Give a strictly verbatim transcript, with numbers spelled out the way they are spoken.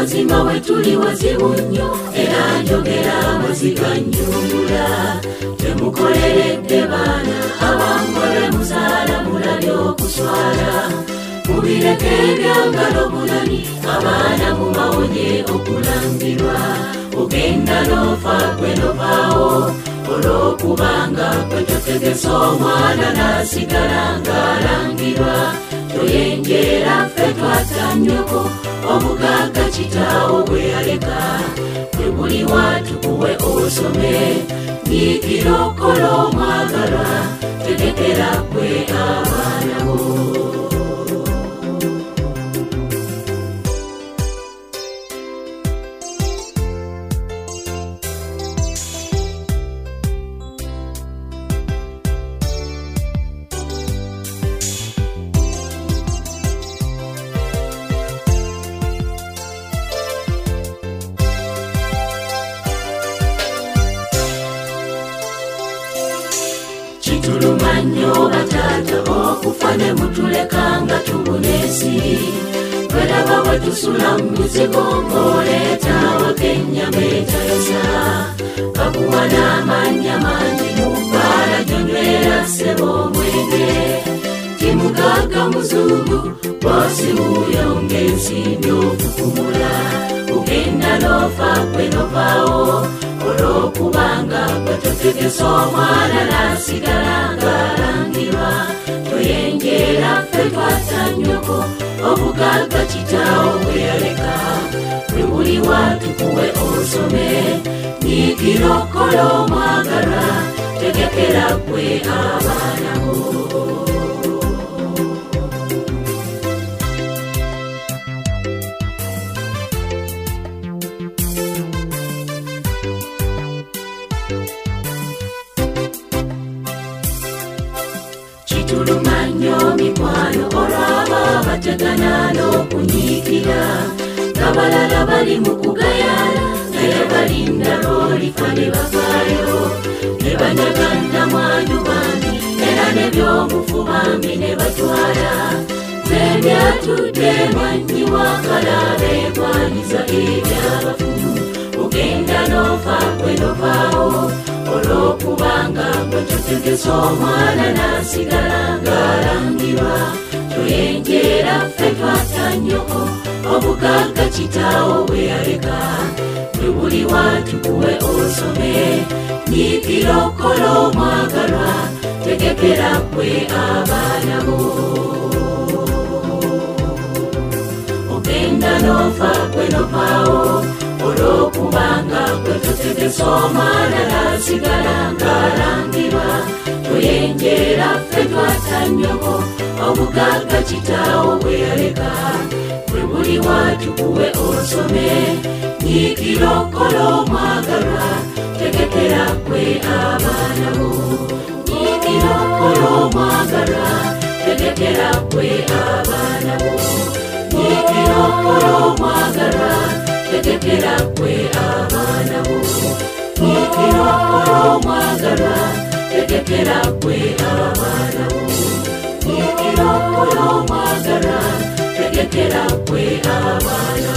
mazima wetuli wazibu nnyo era njogera maziganyungula temukoleredde baana abangole muzaala mulabye okuswala mubireke ebyangalo munani abaana mubawonye okulambirwa ogenda n'ofa gwe novaawo olw'okubanga kwe totegesa omwana n'asigala ng'alangirwa toyenjera ffe twata nnyoko obugagga kitaawo bwe yaleka bwe buli watukuwe osome nyiikira okola omwagalwa tegekera kwe abaana bo. Kituluma nnyo bataata okufa ne mutulekanga tubunesi bwelaba bwe tusula mu mizigo ng'oleeta wakennyama etayisa bakuwa n'amannya mangi mu bbaala gyonywera ssebo omwenge timugagga muzungu bwosi wuuyo ng'ensimbi okukumula ugenda n'ofa kwe novaawo olw'okubanga kwe totegesa omwana n'asigala ng'alangirwa toyenjera ffe twata nnyoko obugagga kitaawo bwe yaleka bwe buli watukuwe osome nyiikira okola omwagalwa tegekera kwe abaana bo. Kituluma nnyo mikwano olw'abo bategana n'okunyiikira nga balala bali mu kugayala naye balinda lw'olifa ne bavaayo ne banyaganna mwandu bambi era n'ebyobufu bambi ne batwala nze byatudde mwanyi wa kalabe egwanyiza ebyabafumu ugenda n'ofa kwe novaawo olw'okubanga kwe totegesa omwana n'asigala ng'alangirwa toyenjera ffe twata nnyoko obugagga kitaawo bwe yaleka bwe buli watukuwe osome nyiikira okola omwagalwa tegekera kwe abaana bo. Ogenda n'ofa kwe novaawo olw'okubanga kwe totegesa omwana n'asigala ng'alangirwa toyenjera ffe twata nnyoko obugagga kitaawo bwe yaleka bwe buli watukuwe osome nyiikira okola omwagalwa tegekera kwe abaana bo. Nyiikira okola omwagalwa tegekera kwe abaana bo. Nyiikira okola omwagalwa tegekera kwe abaana bo. Nyiikira okola omwagalwa tegekera kwe abaana bo. Nyiikira okola omwagalwa tegekera kwe abaana bo.